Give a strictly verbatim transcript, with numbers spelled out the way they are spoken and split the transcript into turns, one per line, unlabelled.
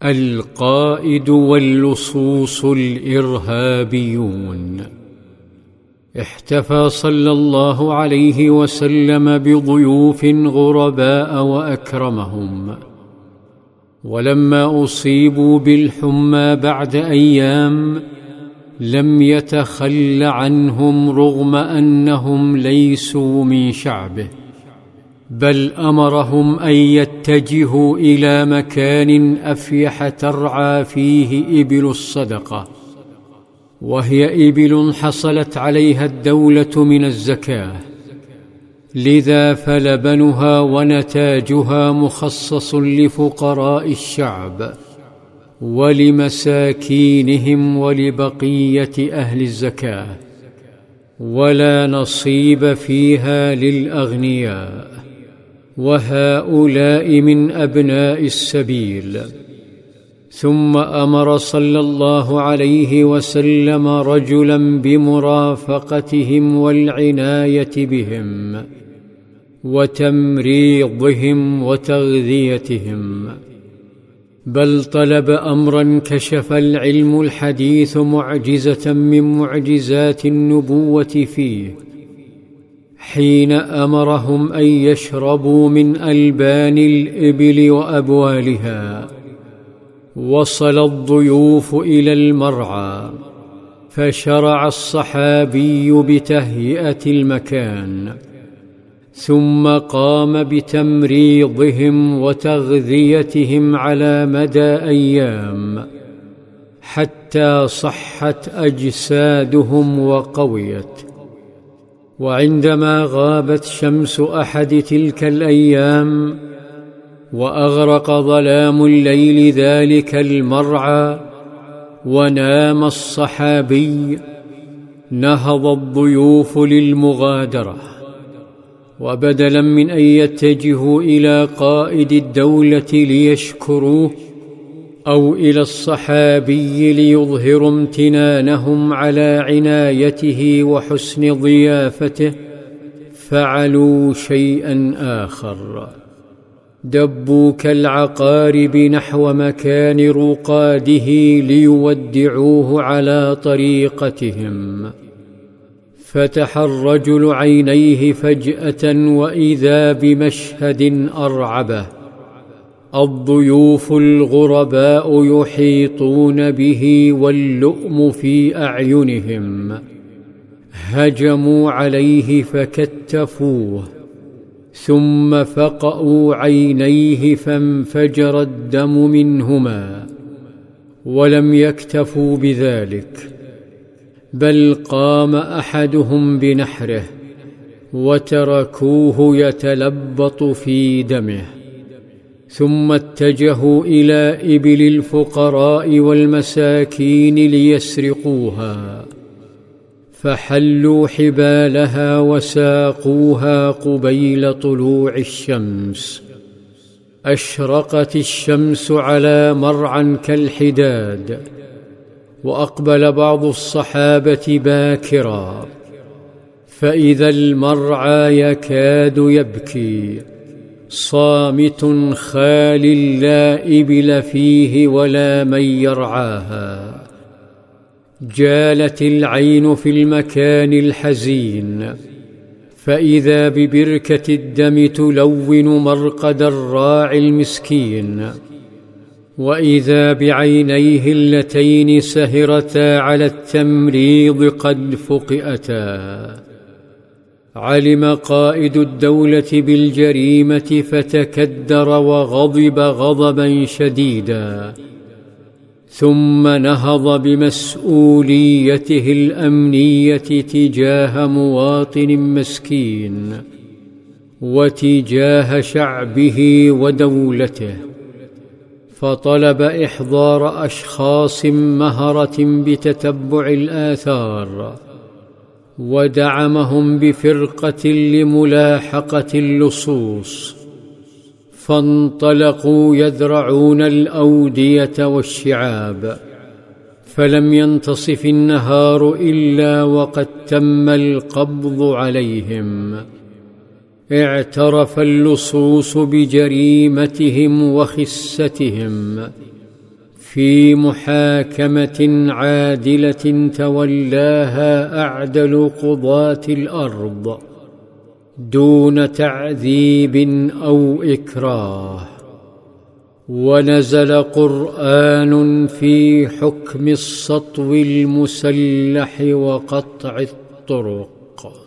القائد واللصوص الإرهابيون. احتفى صلى الله عليه وسلم بضيوف غرباء وأكرمهم، ولما أصيبوا بالحمى بعد أيام لم يتخل عنهم رغم أنهم ليسوا من شعبه، بل أمرهم أن يتجهوا إلى مكان أفيح ترعى فيه إبل الصدقة، وهي إبل حصلت عليها الدولة من الزكاة، لذا فلبنها ونتاجها مخصص لفقراء الشعب ولمساكينهم ولبقية أهل الزكاة، ولا نصيب فيها للأغنياء، وهؤلاء من أبناء السبيل. ثم أمر صلى الله عليه وسلم رجلا بمرافقتهم والعناية بهم وتمريضهم وتغذيتهم، بل طلب أمرا كشف العلم الحديث معجزة من معجزات النبوة فيه، حين أمرهم أن يشربوا من ألبان الإبل وأبوالها. وصل الضيوف إلى المرعى، فشرع الصحابي بتهيئة المكان، ثم قام بتمريضهم وتغذيتهم على مدى أيام حتى صحت أجسادهم وقويت. وعندما غابت شمس أحد تلك الأيام وأغرق ظلام الليل ذلك المرعى ونام الصحابي، نهض الضيوف للمغادرة، وبدلا من أن يتجهوا إلى قائد الدولة ليشكروه أو إلى الصحابي ليظهروا امتنانهم على عنايته وحسن ضيافته، فعلوا شيئا آخر، دبوا كالعقارب نحو مكان رقاده ليودعوه على طريقتهم. فتح الرجل عينيه فجأة وإذا بمشهد أرعبه، الضيوف الغرباء يحيطون به واللؤم في أعينهم، هجموا عليه فكتفوه، ثم فقأوا عينيه فانفجر الدم منهما. ولم يكتفوا بذلك، بل قام أحدهم بنحره وتركوه يتلبط في دمه، ثم اتجهوا إلى إبل الفقراء والمساكين ليسرقوها، فحلوا حبالها وساقوها قبيل طلوع الشمس. أشرقت الشمس على مرعى كالحداد، وأقبل بعض الصحابة باكرا، فإذا المرعى يكاد يبكي، صامت خال لا إبل فيه ولا من يرعاها. جالت العين في المكان الحزين، فإذا ببركة الدم تلون مرقد الراعي المسكين، وإذا بعينيه اللتين سهرتا على التمريض قد فقئتا. علم قائد الدولة بالجريمة فتكدر وغضب غضبا شديدا، ثم نهض بمسؤوليته الأمنية تجاه مواطن مسكين وتجاه شعبه ودولته، فطلب إحضار أشخاص مهرة بتتبع الآثار، ودعمهم بفرقة لملاحقة اللصوص، فانطلقوا يذرعون الأودية والشعاب، فلم ينتصف النهار إلا وقد تم القبض عليهم. اعترف اللصوص بجريمتهم وخستهم، في محاكمة عادلة تولاها أعدل قضاة الأرض دون تعذيب أو إكراه. ونزل قرآن في حكم السطو المسلح وقطع الطرق.